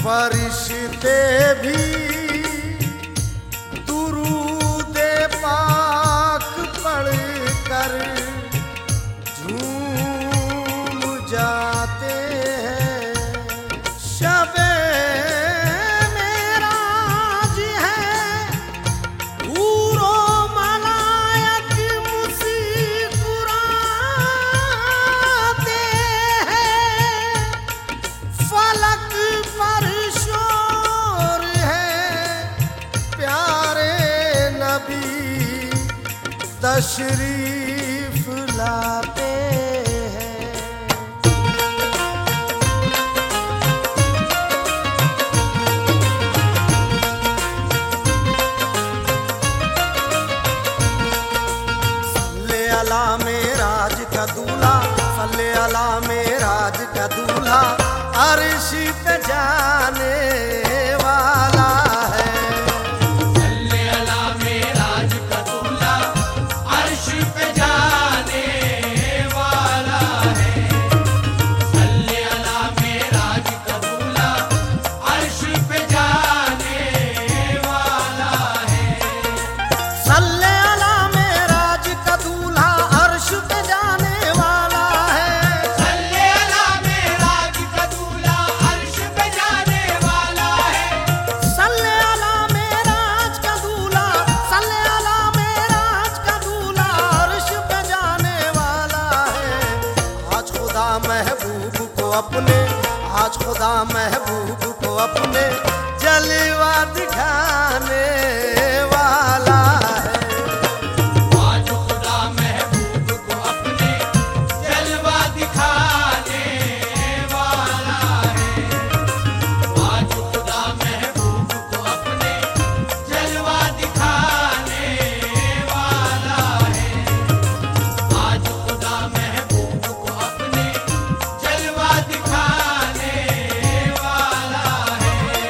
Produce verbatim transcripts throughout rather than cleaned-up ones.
फरिश्ते भी दुरूद पाक पढ़कर झूम जाते हैं। शबे मेराज है, हूरों मलाइक मुस्कुराते हैं। फलक पर शोर है, प्यारे नबी तशरीफ लाते हैं। सल्ले अला मेराज का दूल्हा, सल्ले अला मेराज का दूल्हा, अर्श पे जाने वाला है। सल्ले अला मेराज का दूल्हा, अर्श पे जाने वाला है। सल्ले अला मेराज का दूल्हा, अर्श पे जाने वाला है। सल्ले अला मेराज का दूल्हा, अर्श पे जाने वाला है। सल्ले अला मेराज का दूल्हा, अर्श पे जाने वाला है। सल्ले अला मेराज का दूल्हा, सल्ले अला मेराज का दूल्हा, अर्श पे जाने वाला है। आज खुदा महबूब को अपने, आज खुदा महबूब को अपने जलवा दिखाने वाला है। आज खुदा महबूब को अपने जलवा दिखाने वाला है। आज खुदा महबूब को अपने जलवा दिखाने वाला है। आज खुदा महबूब को अपने जलवा दिखाने वाला है।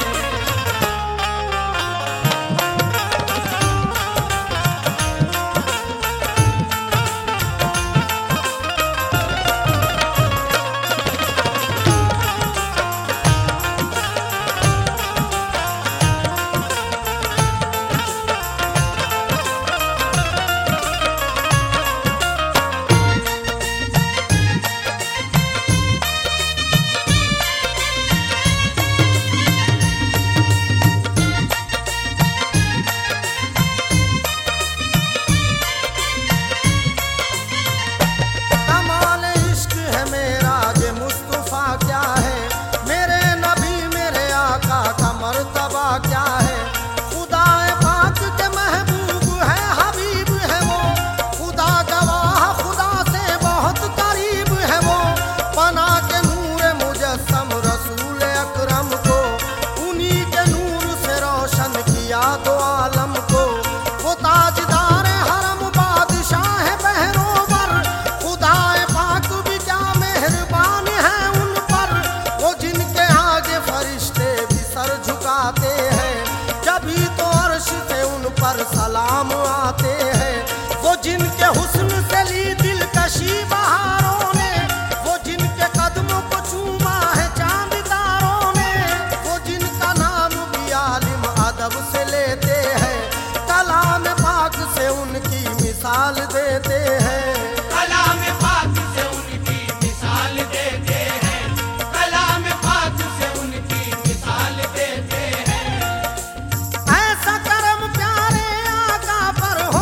कमाल इश्क है मेरा ये मुस्तफा क्या है, मेरे नबी मेरे आका का मर्तबा क्या है। खुदाए पाक के महबूब है, हबीब है वो, खुदा गवाह खुदा से बहुत करीब है वो। बना के नूर मुजस्सम रसूल अकरम को, उन्हीं के नूर से रोशन किया दो आलम को। वो ताजदार हरम बादशाह बहरोवर, खुदाए पाक भी क्या मेहरबान है उन पर। वो जिनके आगे फरिश्ते भी सर झुकाते हैं, जभी तो अर्श से उन पर सलाम आते हैं। वो जिनके हुस्न से ली दिलकशी बहारों ने, वो जिनके कदमों को चूमा है चांद तारों ने। वो जिनका नाम भी आलिम अदब से लेते हैं, कलाम पाक से उनकी मिसाल देते हैं। कलाम पाक से उनकी मिसाल देते हैं। कलाम पाक से उनकी मिसाल देते हैं। ऐसा करम प्यारे आका पर हो,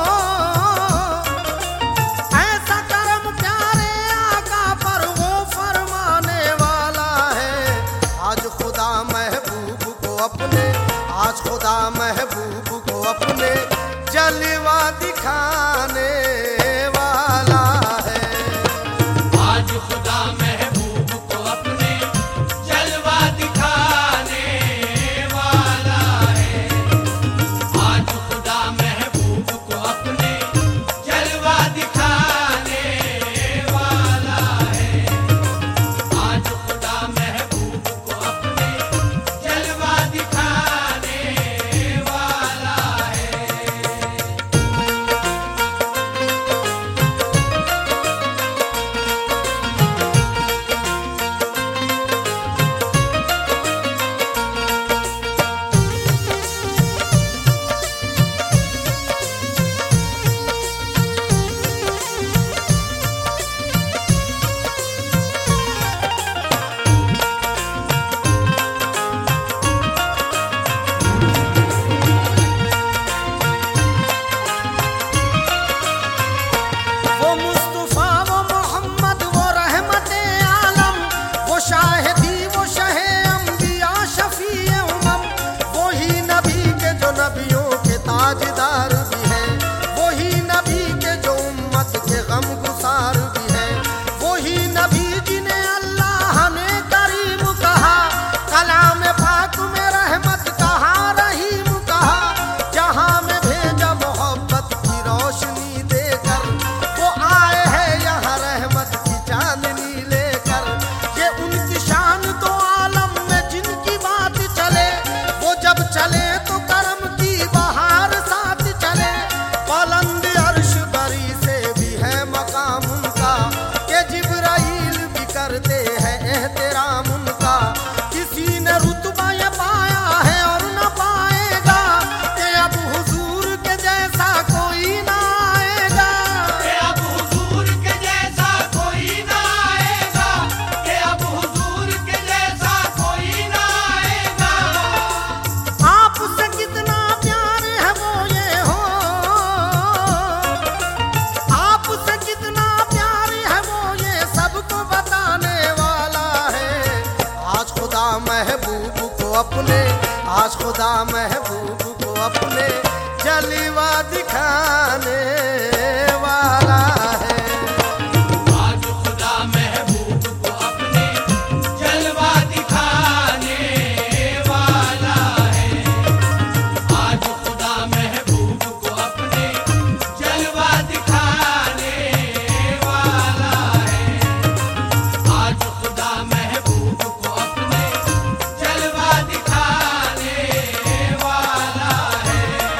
ऐसा करम प्यारे आका पर वो फरमाने वाला है। आज खुदा महबूब को अपने, आज खुदा महबूब को अपने जलवा दिखाने वाला है। आज खुदा महबूब को अपने जलवा दिखाने वाला है। आज खुदा महबूब को अपने जलवा दिखाने वाला है। आज खुदा महबूब को अपने जलवा दिखाने वाला है। करते हैं एहतराम उनका। किसी ने रुतबा ये पाया है और न पाएगा कि अब हुजूर के जैसा कोई ना आएगा। कि अब हुजूर के जैसा कोई ना आएगा, कि अब हुजूर के जैसा कोई ना आएगा। आपसे कितना प्यार है वो ये हो, आपसे कितना प्यार है वो ये सबको बताने वाला है। आज खुदा महबूब को अपने, आज खुदा महबूब को अपने जलवा दिखाने वाला है। आज खुदा महबूब को अपने जलवा दिखाने वाला है। आज खुदा महबूब को अपने जलवा दिखाने वाला है। आज खुदा महबूब को अपने जलवा दिखाने वाला है।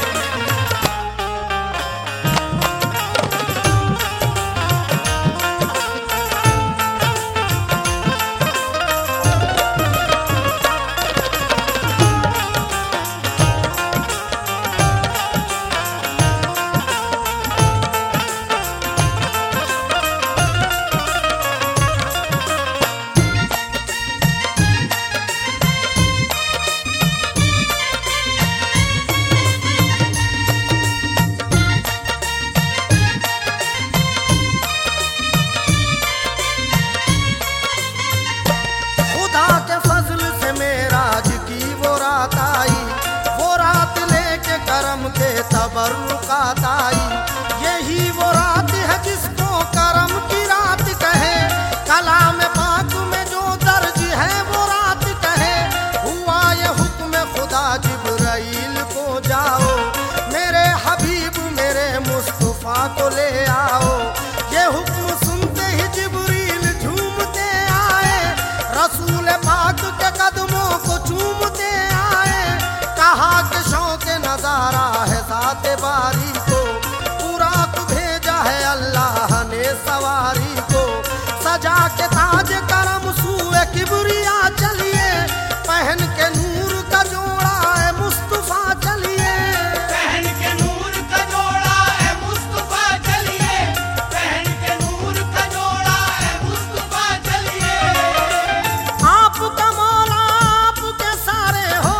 खुदा के फजल से मेराज की वो रात आई, वो रात लेके करम के तबर्रुकात आई। यही वो रात है जिसको करम की रात कहे, कलाम पाक में जो दर्ज है वो रात कहे। हुआ ये हुक्म खुदा जिब्राइल को जाओ, मेरे हबीब मेरे मुस्तफा को ले आओ। ये हुक्म सुनते ही जिब्रील झूमते आए, रसूल पाक के कदमों को चूमते आए। कहा कि शौक नजारा है साते बारी को, पूरा को भेजा है अल्लाह ने सवारी को। सजा के ताज करम सूए किबरिया चलिए, पहन के नूर का जोड़ा है मुस्तफा चलिए। पहन के नूर का जोड़ा है मुस्तफा चलिए, पहन के नूर का जोड़ा है मुस्तफा चलिए। आपका मौला आपके सारे हो,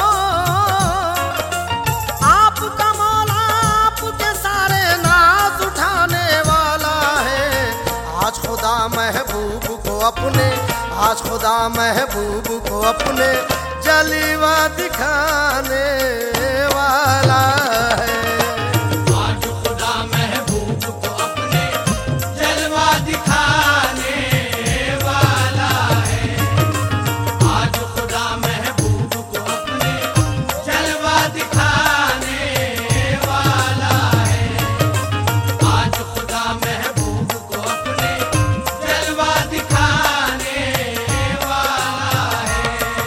आपका मौला आपके सारे नाज उठाने वाला है। आज खुदा महबूब को अपने, आज खुदा महबूब को अपने जलवा दिखाने वाला है। आज खुदा महबूब को अपने जलवा दिखाने वाला है। आज खुदा महबूब को अपने जलवा दिखाने वाला है। आज खुदा महबूब को अपने जलवा दिखाने वाला है।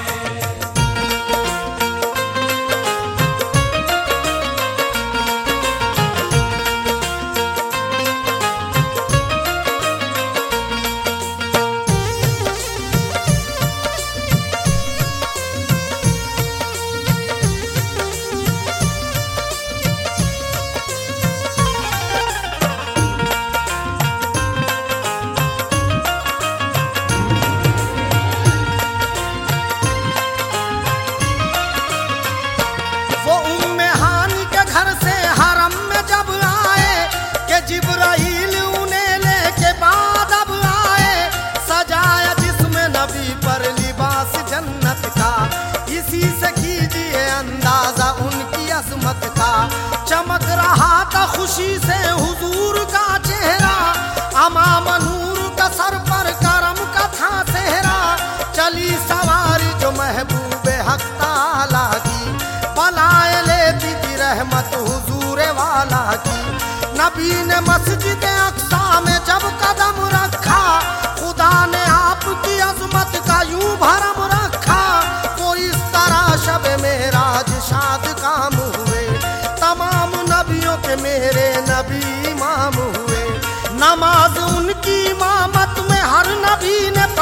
वो उम्मे हानी के घर से हरम में जब आए, कि जिब्राइल उन्हें लेके बाद अब आए। सजाया जिसमें नबी पर लिबास जन्नत का, इसी से कीजिए अंदाजा उनकी अजमत का। चमक रहा था खुशी से हुजूर का चेहरा, अमाम नूर का सर पर करम का था सेहरा। चली सवारी जो महबूब हक ताला की, बलाए लेती थी रहमत हुजूर वाला की। नबी ने मस्जिद अक्सा में जब कदम रखा, खुदा ने आपकी अजमत का यूं भरम रखा। वो इस तरह शब मेराज शाद काम हुए, तमाम नबियों के मेरे नबी इमाम हुए। नमाज उनकी इमामत में हर नबी ने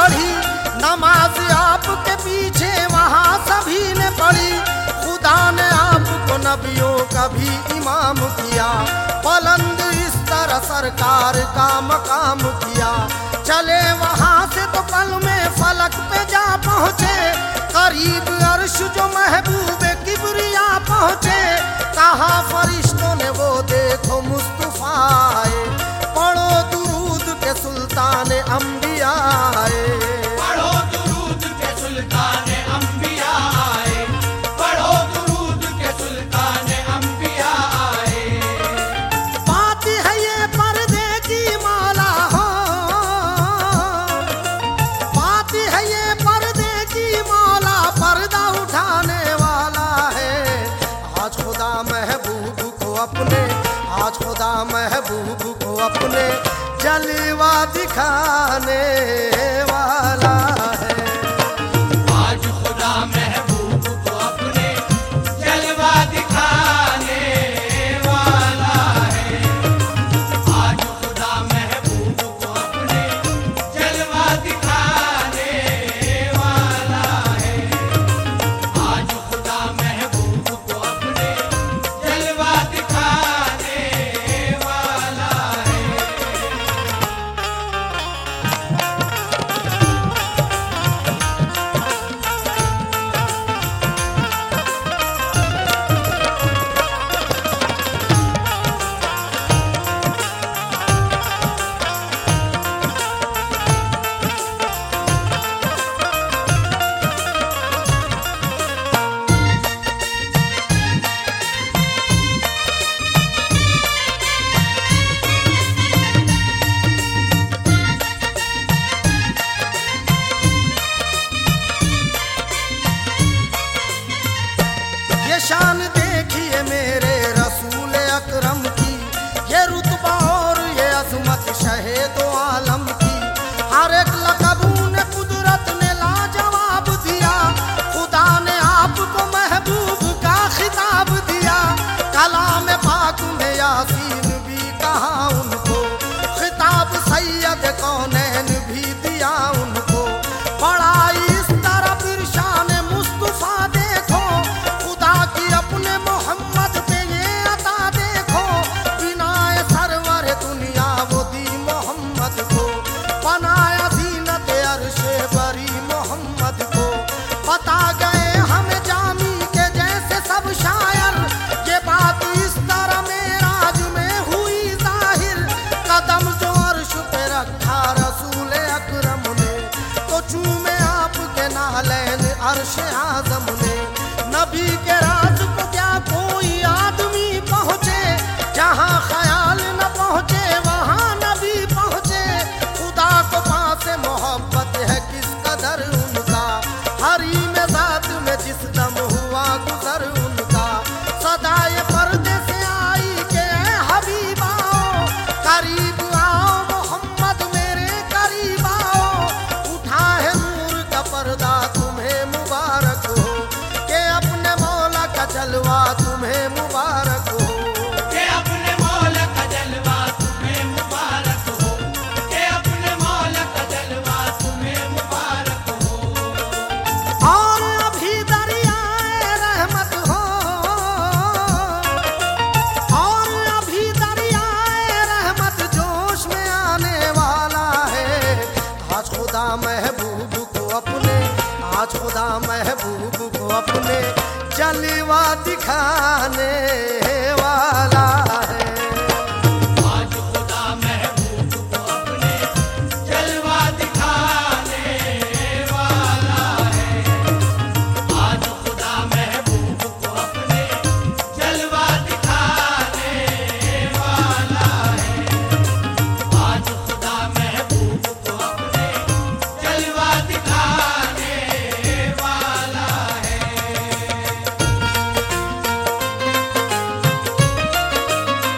भी इमाम किया, बुलंद इस तरह सरकार का मकाम किया। चले वहां से तो पल में फलक पे जा पहुँचे, करीब अर्श जो महबूबे किबरिया पहुँचे। कहा फरिश्तों ने वो देखो मुस्तफा आए, पढ़ो दुरूद के सुल्तान अंबिया आए। पढ़ो दुरूद के सुल्तान अंबिया आए, पढ़ो दुरूद के सुल्तान अंबिया आए। बात है ये पर्दे की माला हो, बात है ये पर्दे की माला, पर्दा उठाने वाला है। आज खुदा महबूब को अपने, आज खुदा महबूब को अपने जलवा दिखाने वाला है। आज खुदा महबूब को अपने जलवा दिखाने वाला है। आज खुदा महबूब को अपने जलवा दिखाने वाला है। आज खुदा महबूब को अपने जलवा दिखाने वाला है। ये शान देखिए मेरे रसूल अकरम की, ये रुतबा और ये अजमत शहे दो आलम की। हर एक लक़बों ने कुदरत ने लाजवाब दिया, खुदा ने आपको महबूब का खिताब दिया। कलाम पाक में यासीन भी कहा उनको, खिताब सैयद कौनैन भी दिया उनको। बड़ा इस तरह फिर शान मुस्तफा देखो, खुदा की अपने मोहम्मद पे ये अता देखो। बिनाए सरवर दुनिया वो दी मोहम्मद को, बनाया जीनत अर्शे बरी मोहम्मद को। बता गए हमें जामी के जैसे सब शायर, ये बात इस तरह मेराज में हुई जाहिर। कदम जो अर्श पे रखा रसूल अकरम ने, तो चूमे आपके नालैन अर्श आजम ने। नबी के राज को क्या कोई आदमी पहुँचे, जहाँ ख्याल न पहुँचे वहाँ नबी पहुँचे। खुदा को पास मोहब्बत है किस कदर उनका, हरी में जात में जिस दम हुआ गुजर उनका। सदा ये पर्दे से आई के हबीबाओ, करीब आओ मोहम्मद मेरे करीब आओ। उठा है नूर का पर्दा तुम्हें मुबारक हो, के अपने मौला का जलवा तुम्हें मुबारक हो। के अपने मौला का जलवा तुम्हें मुबारक हो, के अपने मौला का जलवा तुम्हें मुबारक हो। और अभी दरियाए रहमत हो, और अभी दरियाए रहमत जोश में आने वाला है। आज खुदा महबूब को अपने, आज खुदा महबूब को अपने जलवा दिखाने वाला है। आज खुदा महबूब को अपने जलवा दिखाने वाला है। आज खुदा महबूब को अपने जलवा दिखाने वाला है। आज खुदा महबूब को अपने जलवा दिखाने वाला है।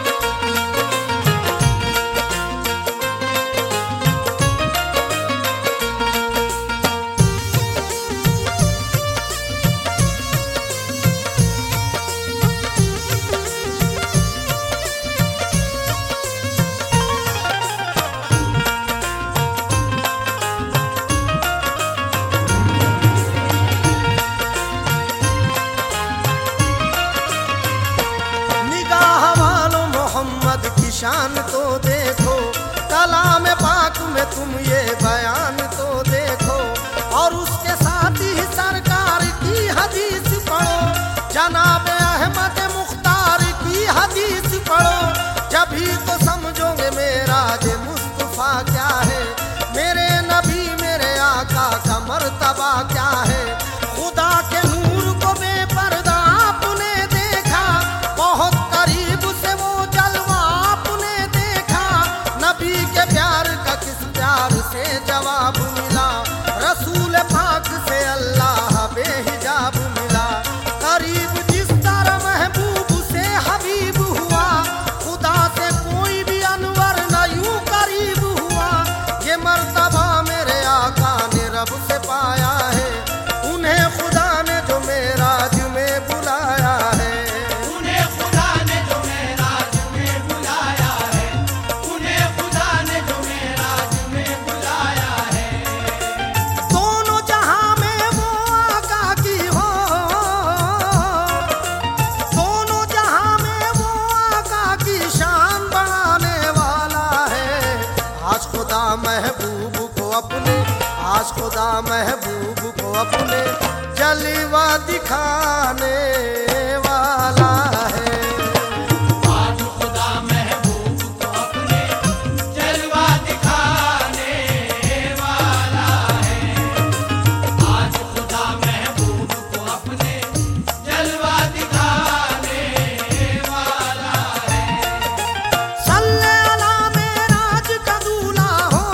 आज खुदा महबूब को अपने जलवा दिखाने वाला है। आज खुदा महबूब को अपने जलवा दिखाने वाला है। आज खुदा महबूब को अपने जलवा दिखाने वाला है। सल्ले अला मेराज का दूल्हा हो,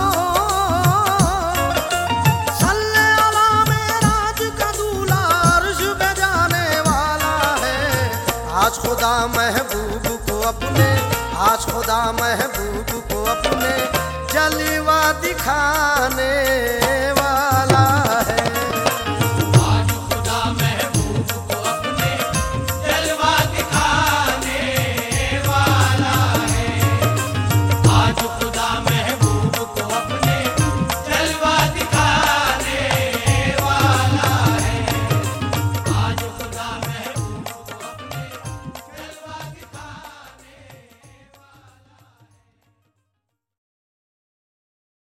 सल्ले अला मेराज का दूल्हा अर्श पे जाने वाला है। आज खुदा महबूब को अपने, आज खुदा महबूब को अपने जलवा दिखाने वाला है।